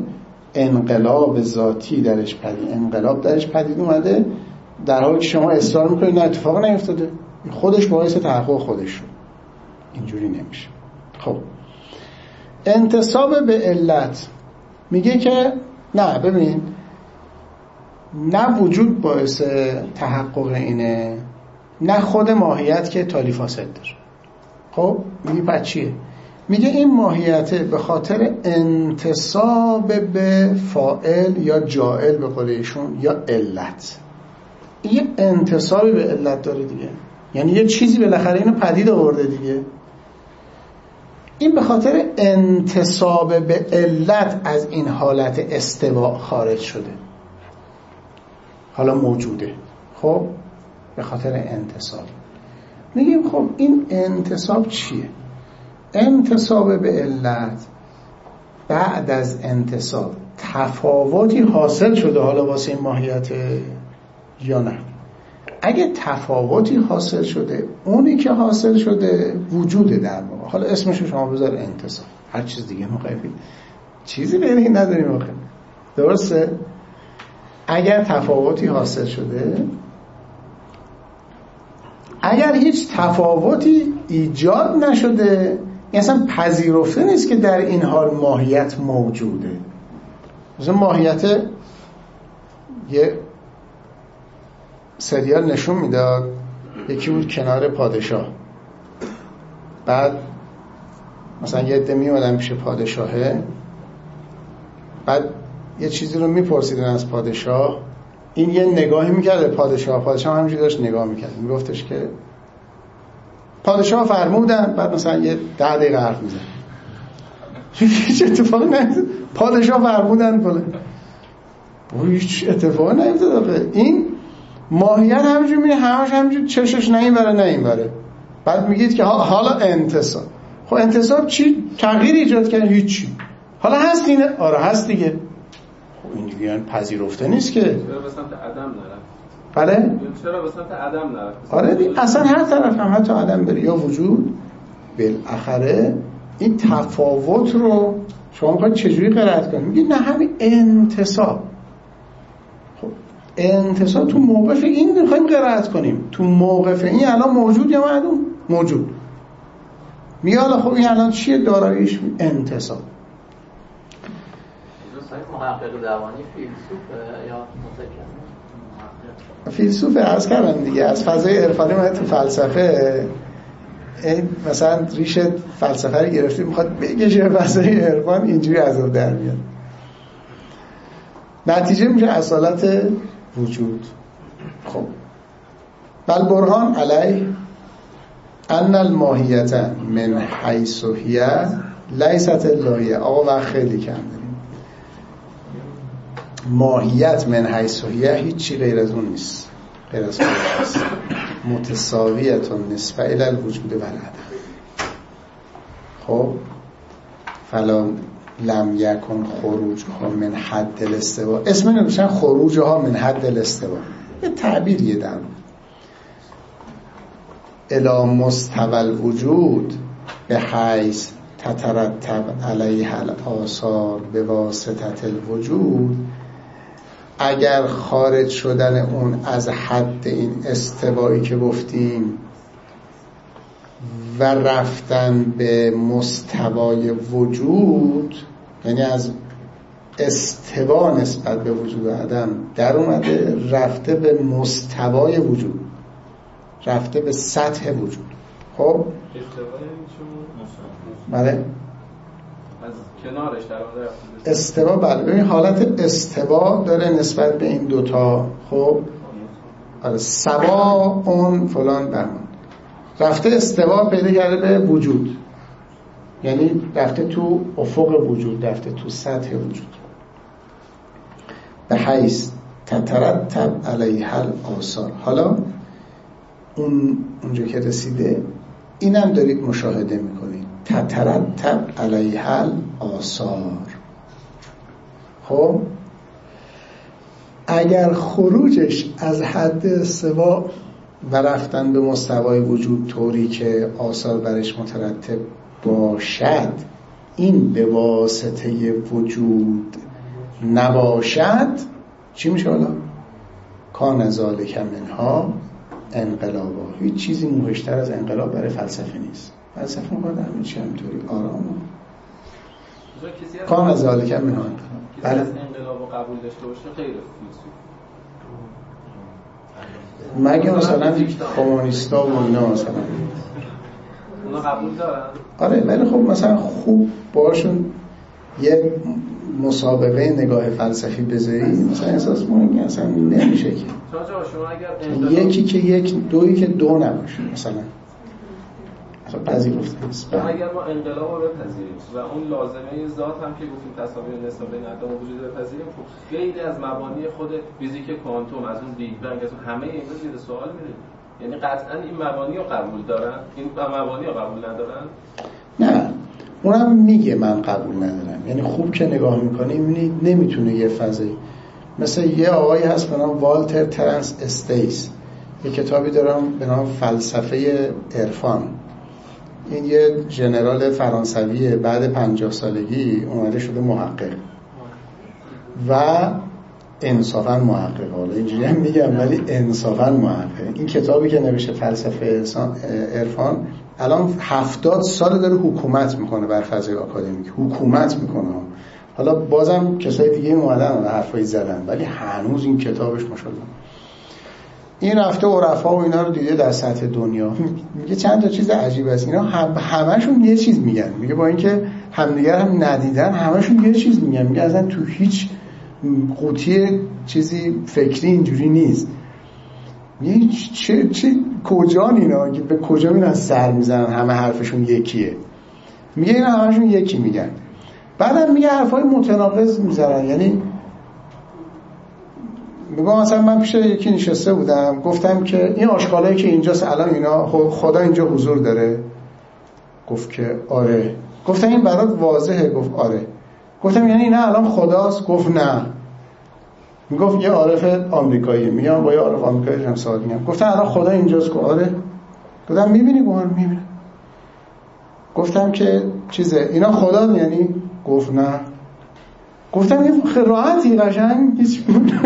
انقلاب ذاتی درش پدید، انقلاب درش پدید اومده، در حالی که شما اصرار میکنید نه اتفاق نیفتاده، خودش باعث تحقق خودش شد. اینجوری نمیشه. خب انتساب به علت میگه که نه، ببین نه وجود باعث تحقق اینه، نه خود ماهیت که تالی فاسد داره. خب میگه پس چیه؟ میگه این ماهیت به خاطر انتساب به فاعل یا جاعل به قول ایشون یا علت، یه انتسابی به علت داره دیگه، یعنی یه چیزی بالاخره اینو پدید آورده دیگه. این به خاطر انتساب به علت از این حالت استوا خارج شده، حالا موجوده. خب به خاطر انتساب میگیم خب این انتساب چیه؟ انتساب به علت بعد از انتساب تفاوتی حاصل شده حالا واسه این ماهیت یا نه؟ اگه تفاوتی حاصل شده، اونی که حاصل شده وجوده در واقع، حالا اسمشو شما بذار انتساب، هر چیز دیگه مقایفی چیزی غیری نداریم واقعا، درسته؟ اگر تفاوتی حاصل شده، اگر هیچ تفاوتی ایجاد نشده، این اصلا پذیرفته نیست که در این حال ماهیت موجوده. مثلا ماهیت یه سریال نشون میداد، یکی بود کنار پادشاه، بعد مثلا یه عده میومدن پیش پادشاهه، بعد یه چیزی رو میپرسیدن از پادشاه، این یه نگاهی میکرد به پادشاه، پادشاه همینجوری داشت نگاه میکرد، میگفتش که پادشاه فرمودن، بعد مثلا یه ده دقیقه حرف میزن، هیچ اتفاقی نیفتاد، پادشاه فرمودن بله هیچ اتفاقی نیفتاد. این ماهیت همینجوری میره، همش همینجوری چشش نه این بره نه این بره. بعد میگید که حالا انتصاب، خب انتصاب چی؟ تغییر ایجاد کرد؟ هیچی. حالا هست اینه؟ آره هست دیگه. خب این دیگه پذیرفته نیست که. به سمت عدم نرفت. بله؟ چرا به سمت عدم نرفت؟ آره دیگه اصلا هر طرف هم حتی عدم بری یا وجود، بالاخره این تفاوت رو شما میخواید چجوری قرائت کنید؟ میگید نه همین انتصاب. خب انتصاب تو موقف این میخوایم قرائت کنیم، تو موقف این الان موجود یا معدوم؟ موجود. میگه حالا خب این الان چیه داراییش؟ انتصاب. محقق دوانی فیلسوفه یا متکلم؟ فیلسوفه. عرض کردم دیگه از فضای عرفانی ما تو فلسفه این مثلا ریش فلسفه رو گرفتی میخواد بکشه فضای عرفان، اینجوری از اون در میاد. نتیجه میشه اصالت وجود. خب بل برهان علیه ان الماهیت من حیث هی لیست اللهیه. آقا وقت خیلی کم داریم. ماهیت من حیث هی هیچی غیر از اون نیست، غیر از خودش است. متساویتون نسبه الی الوجود و العدم. خب فلا لم یکن خروجها من حد الاستوا. اسم نمیشن خروجها من حد الاستوا، یه تعبیریه در الی مستوى الوجود به حیث تترتب علیها الآثار به واسطه الوجود. اگر خارج شدن اون از حد این استوایی که گفتیم و رفتن به مستوای وجود، یعنی از استوا نسبت به وجود و عدم در اومده، رفته به مستوای وجود، رفته به سطح وجود. خب بله از کنارش در واقع رفته استوا. بله این حالت استوا داره نسبت به این دوتا. خب آره سوا اون فلان برمان رفته استوا پیدا کرده به وجود، یعنی رفته تو افق وجود، رفته تو سطح وجود. به حیث تترتب علیها الآثار. حالا اون اونجا که رسیده اینم دارید مشاهده میکنید، تترتب علیها الآثار. خب اگر خروجش از حد استوا و رفتن به مستوای وجود طوری که آثار برش مترتب باشد، این به واسطه وجود نباشد، چی میشه حالا؟ کان ذالک منها انقلابا. هیچ چیزی موحشتر از انقلاب برای فلسفه نیست. فلسفه میگه همین چی همینطوری آرام کان ذالک منها انقلاب. بله انقلاب رو قبول داشته باشه غیر فیلسوف، مگه مثلا کمونیستا و اینا مثلا اونا قبول دارن. آره ولی خب مثلا خوب باشون یه مسابقه نگاه فلسفی بذاری مثلا احساس می‌کنی اصلا نمیشه که شما اگر یکی که یک دویی که دو نباشه مثلا اصلا پذیرفته نیست. اگر ما انقلاب رو بپذیریم و اون لازمه ذات هم که گفتیم تساوی نسبت بین عدم و وجود بپذیریم، خب خیلی از مبانی خود فیزیک کوانتوم، از اون بیگ بنگ، از اون همه اینا زیر سوال میره. یعنی قطعا این مبانی رو قبول دارن، این مبانی رو قبول ندارن؟ نه اونم میگه من قبول ندارم. یعنی خوب که نگاه میکنی میبینی نمیتونه یه فضایی، مثل یه آقایی هست به نام والتر ترنس استیس، یه کتابی دارم به نام فلسفه عرفان. این یه ژنرال فرانسویه، بعد پنجاه سالگی اومده شده محقق و انصافاً محقق. حالا اینجوری هم میگم ولی انصافاً محقق. این کتابی که نوشته فلسفه عرفان الان هفتاد سال داره حکومت میکنه بر فضای آکادمیک، حکومت میکنه. حالا بازم کسای دیگه اومدن و حرفایی زدن ولی هنوز این کتابش ماشاءالله. این رفته عرفا و اینا رو دیده در سطح دنیا، میگه چند تا چیز عجیب است. اینا هم همشون یه چیز میگن، میگه با اینکه همدیگر هم ندیدن همشون یه چیز میگن. میگه اصلا تو هیچ قوطی چیزی فکری اینجوری نیست. میگه چه چه کجان اینا که به کجا میرن سر میزنن، همه حرفشون یکیه. میگه اینا همشون یکی میگن. بعدم میگه حرفای متناقض میزنن. یعنی میگم مثلا من پیش یکی نشسته بودم گفتم که این آشغالایی که اینجاست الان اینا خدا اینجا حضور داره؟ گفت که آره. گفتم این برات واضحه؟ گفت آره. گفتم یعنی اینا الان خداست؟ گفت نه. میگفت یه عارف آمریکایی، میگم با یه عارف آمریکایی هم سوال میگم، گفتن الان خدا اینجاست؟ گفت آره. گفتم میبینی؟ گفت میبینم. گفتم که چیزه اینا خدا یعنی؟ گفت نه. گفتم یه راحتی قشنگ هیچ.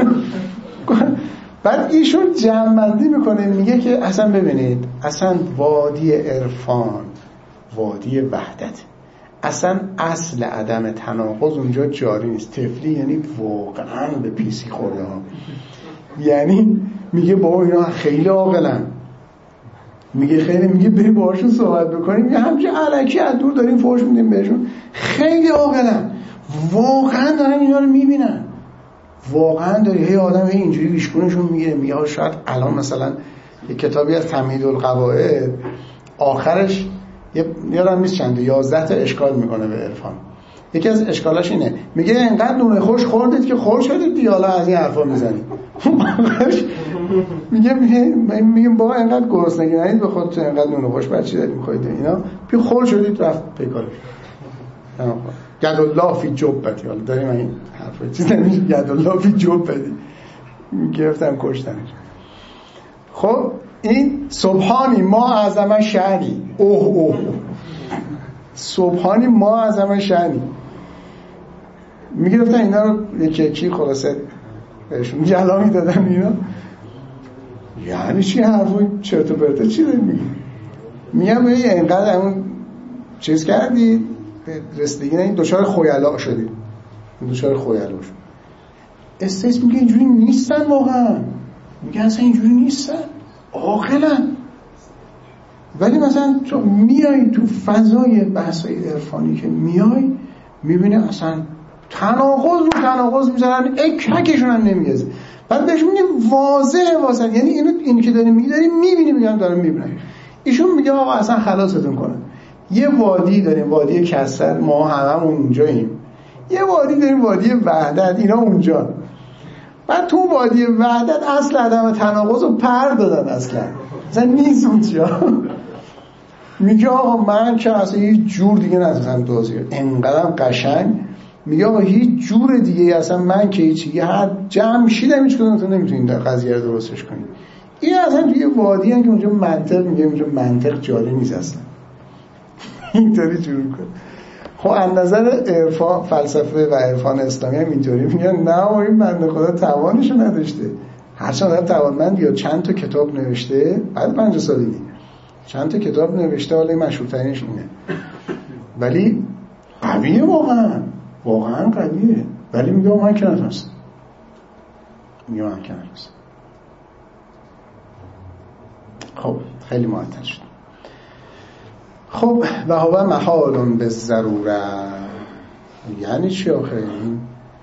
بعد ایشون جمع‌بندی میکنه میگه که اصلا ببینید اصلا وادی عرفان وادی وحدت، اصلا اصل عدم تناقض اونجا جاری نیست. طفلی یعنی واقعا به پیسی خورده ها. یعنی میگه بابا اینا خیلی عاقلن، میگه خیلی، میگه بریم باهاشون صحبت بکنیم، میگه همچه الکی از دور داریم فوش میدیم بهشون، خیلی عاقلن، واقعا دارن اینا رو میبینن، واقعا داری. هی آدم هی اینجوری بیشکونشون میگیره، میگه شاید الان مثلا یه کتابی از تمهید القواعد آخرش یادم نیست چنده یازده تا اشکال میکنه به عرفان. یکی از اشکالاش اینه، میگه انقدر نون خوش خوردید که خور شدید دیگه، حالا از این حرفا میزنید. میگه میگه میگم بابا انقدر گرسنگی نید به خودتون، انقدر نون خوش بچی دارید میخورید اینا، بی خور شدید رفت پیکارش. ید الله فی جبتی، حالا داریم این حرفا چیز نمیشه، ید الله فی جبتی، گرفتم کشتنش. خب این سبحانی ما اعظم شأنی، اوه اوه سبحانی ما اعظم شأنی، میگرفتن اینا رو یکی یکی خلاصه بهشون جلا میدادن اینا. یعنی چی حرفای چرت و پرت چی داری میگی؟ میگم ببین اینقدر اون چیز کردی رسیدگی نه، این دچار خویلا شدید، این دچار خویلا شد. استیس میگه اینجوری نیستن واقعا، میگه اصلا اینجوری نیستن، عاقلن. ولی مثلا تو میای تو فضای بحثای عرفانی که میای میبینی اصلا تناقض رو تناقض میذارن، اککشون هم نمیگذه. بعد بهش میگه واضحه واسه، یعنی اینو اینی که داری میگی داری میبینی، میگم دارم میبینم. ایشون میگه آقا اصلا خلاصتون کنه. یه وادی داریم، وادی کثر، ما هممون اونجاییم. یه وادی داریم، وادی وحدت، اینا اونجا. بعد تو وادی وحدت اصل عدم تناقض رو پر دادن، اصلا اصلا نیست اونجا. میگه آقا من که اصلا هیچ جور دیگه نتونم توضیح انقدرم قشنگ، میگه آقا هیچ جور دیگه اصلا من که هیچی، هر جمع شیدم هیچ کدومتون نمیتونید قضیه رو درستش کنید. این اصلا توی وادی هست که اونجا منطق، میگه اونجا منطق جاری نیست اصلا. اینطوری جور کن. خب از نظر عرفان، فلسفه و عرفان اسلامی هم اینطوری میگن نه این بنده خدا توانشو نداشته، هرچند آدم توانمند یا چند تا کتاب نوشته بعد پنجاه سالگی چند تا کتاب نوشته، حالا مشهورترینش اینه، ولی قویه، واقعا واقعا قویه، ولی میگه من که نتونستم، میگه من که نتونستم. خب خیلی معطل شد. خب و هو محال به ضروره، یعنی چی آخه؟ این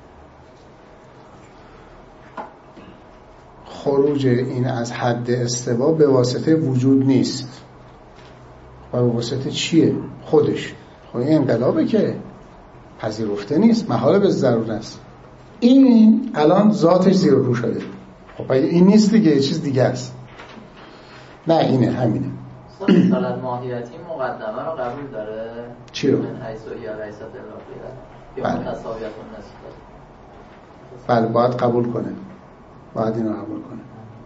خروج این از حد استوا به واسطه وجود نیست، و به واسطه چیه؟ خودش. خب این انقلابه که پذیرفته نیست، محال به ضروره است. این الان ذاتش زیر و رو شده. خب این نیست دیگه، یه چیز دیگه است. نه اینه، همینه. مثلا ماهیتی مقدمه رو قبول داره؟ چی رو؟ من حیث یا لیست الواقعیت یا بله. متساویت النسبت. بله باید قبول کنه، باید اینو قبول کنه.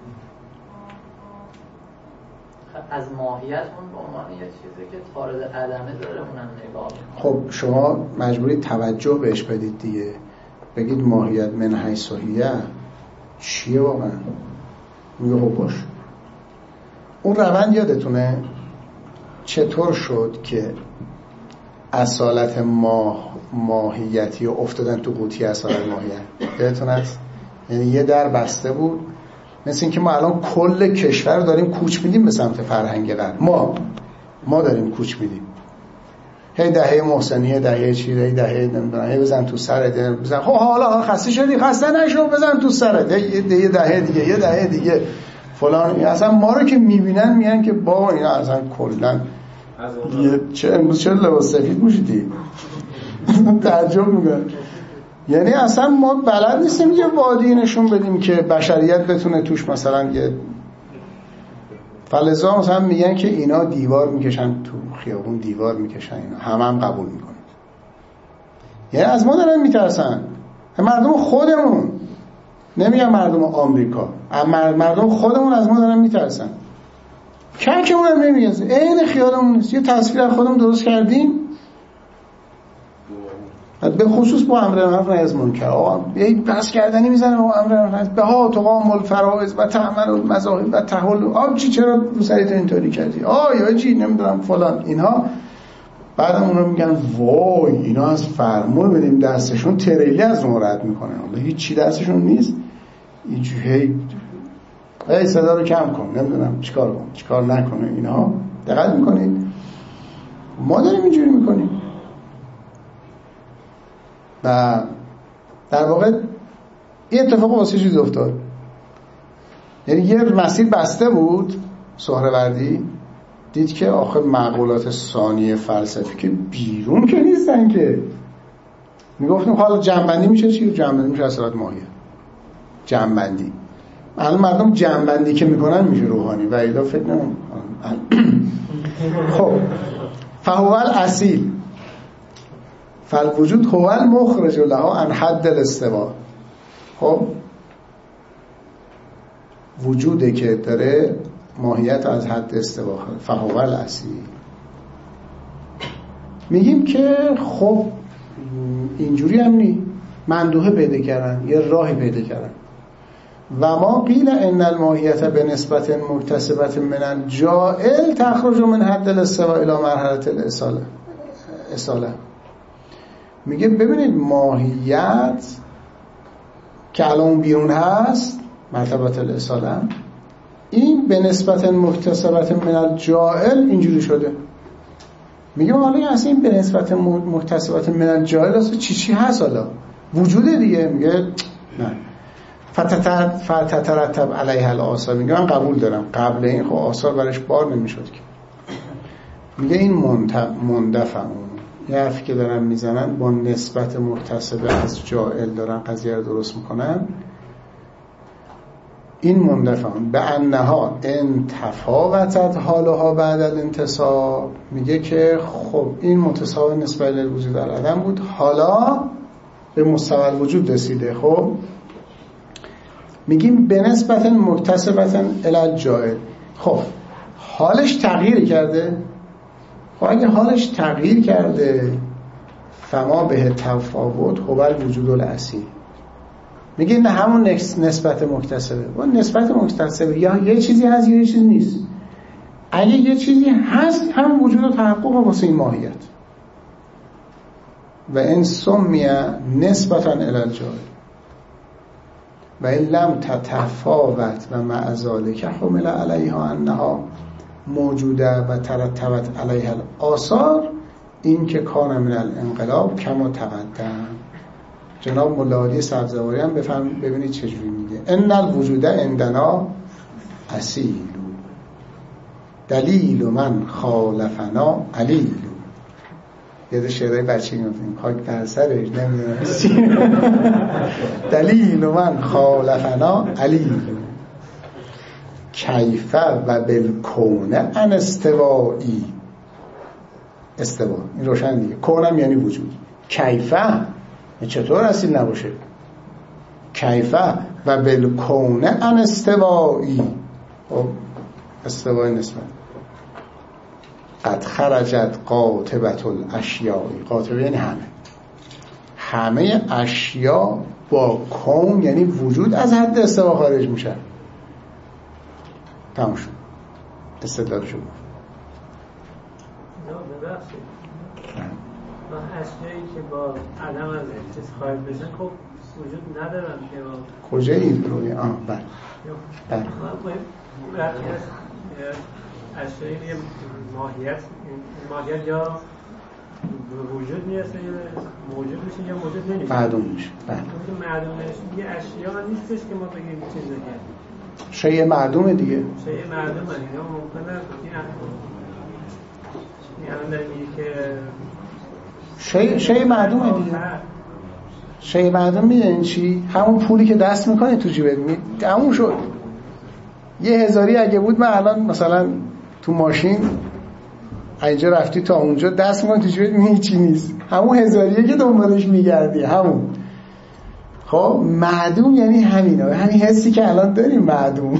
از ماهیت اون به عنوان یه چیزی که خارج عدمه داره اونم نگاه میکنه. خب شما مجبوری توجه بهش بدید دیگه، بگید ماهیت من حیث هیه چیه واقعا؟ میگه خب باش. اون روند یادتونه چطور شد که اصالت ماه ماهیتی و افتادن تو قوطی اصالت ماهیت؟ یادتون هست؟ یعنی یه در بسته بود، مثل این که ما الان کل کشور رو داریم کوچ میدیم به سمت فرهنگ غرب. ما ما داریم کوچ میدیم، هی دهه محسنیه، دهه چیره، هی دهه نمیدونم، هی بزن تو سرت، بزن خب حالا خسته شدی، خسته نشو، بزن تو سرت، یه دهه دیگه، یه دهه دیگه فلان. اصلا ما رو که میبینن میگن که بابا اینا اصلا کلا چه امروز چرا لباس سفید پوشیدی؟ تعجب میکنن. یعنی اصلا ما بلد نیستیم یه وادی نشون بدیم که بشریت بتونه توش مثلا یه فلزا مثلا میگن که اینا دیوار میکشن تو خیابون، دیوار میکشن، اینا همه هم قبول میکنن. یعنی از ما دارن میترسن، مردم خودمون. نمیگم مردم آمریکا، اما مردم خودمون از ما دارن میترسن. ککمون هم نمیگنزه، عین خیالمون نیست. یه تصویر از خودمون درست کردیم، به خصوص با امر معروف نهی از منکر. آقا یک پس کردنی میزنه با امر معروف، به ها تقام الفرائض و تعمل المذاهب و تحول. آب چی چرا رو سریت اینطوری کردی؟ آ یا چی نمیدونم فلان اینها. بعدم اونا میگن وای اینا از فرمول بدیم دستشون تریلی از ما رد میکنه، حالا هیچ چی دستشون نیست. اینجوری هی صدا رو کم کن، نمیدونم چیکار کنم چیکار نکنه. اینها دقت میکنید ما داریم اینجوری میکنیم. و در واقع این اتفاق واسه چیز افتاد، یعنی یه مسیر بسته بود، سهروردی دید که آخه معقولات ثانی فلسفی که بیرون که نیستن که. میگفتیم حالا جمع‌بندی میشه چی؟ جمع‌بندی میشه اصالت ماهیه. جمع‌بندی الان مردم جمع‌بندی که میکنن میشه روحانی و ایدا فکر نمیم. خب فهو الاصیل فالوجود هو المخرج لها عن حد الاستواء. خب وجوده که داره ماهیت از حد استوا، فهو الاصیل. میگیم که خب اینجوری هم نی، مندوحه پیدا کردن، یه راهی پیدا کردن. و ما قیل ان الماهیت به نسبت مکتسبت من الجائل تخرج من حد الاستوا الى مرحله الاصاله. اصاله میگه ببینید ماهیت که الان بیرون هست مرتبه الاصاله، این به نسبت مکتسبت من الجائل اینجوری شده. میگه حالا اصلا این به نسبت مکتسبت من الجائل اصلا چی چی هست؟ حالا وجوده دیگه. میگه نه فتترتب علیه الآثار. میگه من قبول دارم قبل این خب آثار برش بار نمیشد که. میگه این مندفع یه حرفی که دارن میزنن با نسبت مکتسبه از جائل دارن قضیه رو درست میکنن. این مندفعان به انها ان تفاوتت حالها بعد الانتصاب. میگه که خب این متساوی نسبت للوجود العدم بود، حالا به مستوی الوجود رسیده. خب میگیم به نسبت مکتسبت الی الجائل. خب حالش تغییر کرده. خب اگه حالش تغییر کرده فما به تفاوت هو الوجود الاصیل. میگه نه همون نسبت مکتسبه. و نسبت مکتسبه یا یه چیزی هست یا یه چیزی نیست. اگه یه چیزی هست هم وجود و تحقق واسه این ماهیت. و این سمیه نسبتا الی الجائل و این لم تتفاوت و مع ذلک حمل علیها انها موجوده و ترتبت علیها الآثار. این که کان من الانقلاب کما تقدم. جناب ملاحظی سبزواری هم بفهم ببینید چجوری میگه ان الوجود عندنا اصیل دلیل من خالفنا علیل. یه شعرهای بچگی میگفتیم خاک بر سرش نمیدونم دلیل من خالفنا علیل کیف و بالکون ان استوایی. استوا این روشن دیگه. کونم یعنی وجود. کیفه چطور اصیل نباشه؟ کیفه و بالکون ان استوایی. خب استوایی نسبت قد خرجت قاطبت الاشیاء. قاطبه یعنی همه همه اشیا با کون یعنی وجود از حد استوا خارج میشن. تمام شد استدلال شد. و اشیایی که با عدم از چیز خارج بشن خب وجود ندارن که کجا این روی آه بله بله اشیایی یه ماهیت ماهیت یا وجود میرسه یا موجود میشه یا موجود نمیشه معدوم میشه. بله معدوم میشه. یه اشیا نیستش که ما بگیم چیزی که شیء معدومه دیگه. شیء معدومه دیگه. ممکنه این الان داریم میگه که شیء شیء معدومه دیگه. شیء معدوم میدونین چی؟ همون پولی که دست میکنه تو جیبت می تموم شد. یه هزاری اگه بود من الان مثلا تو ماشین اینجا رفتی تا اونجا دست میکنی تو جیبت می هیچی نیست. همون هزاریه که دنبالش میگردی همون. خب معدوم یعنی همین همین حسی که الان داریم معدوم.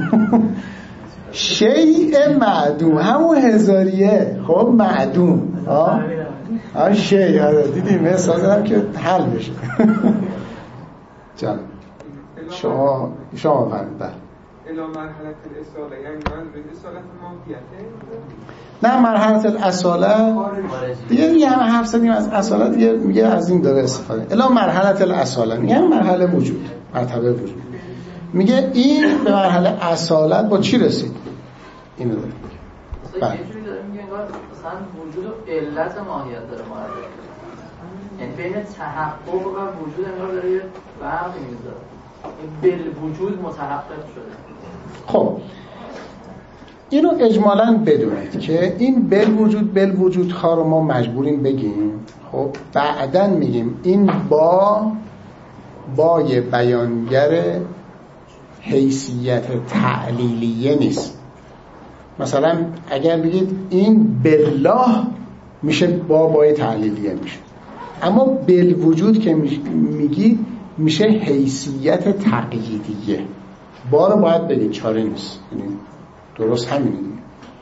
شیء معدوم همون هزاریه. خب معدوم ها ها شیء. آره دیدیم مثال دارم که حل بشه. جان شما شما فرمودید الا مرحله الاصاله یعنی من به اصالت ماهیته. نه مرحله الاصاله دیگه یه هم حرف زدیم از اصاله دیگه، میگه از این داره استفاده. الا مرحله الاصاله میگه مرحله وجود، مرتبه وجود. میگه این به مرحله اصالت با چی رسید؟ اینو داره میگه. بله. یه جوری داره میگه انگار مثلا وجود و علت ماهیت داره معرفی. یعنی بین تحقق و وجود انگار داره یه فرقی میذاره. این بل وجود متحقق شده. خب اینو اجمالاً بدونید که این بل وجود بل وجود ها رو ما مجبوریم بگیم. خب بعداً میگیم این با بای بیانگر حیثیت تعلیلیه نیست. مثلا اگر بگید این بالله میشه با بای تعلیلیه میشه، اما بل وجود که میگی میشه حیثیت تقییدیه. با رو باید بگید، چاره نیست، یعنی درست همینه دیگه.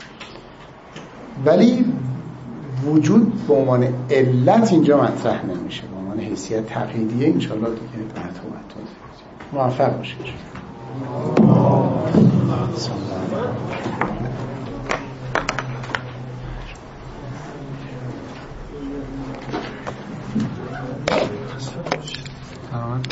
ولی وجود به عنوان علت اینجا مطرح نمیشه، به عنوان حیثیت تقییدیه. انشالله دیگه بعد موفق باشید.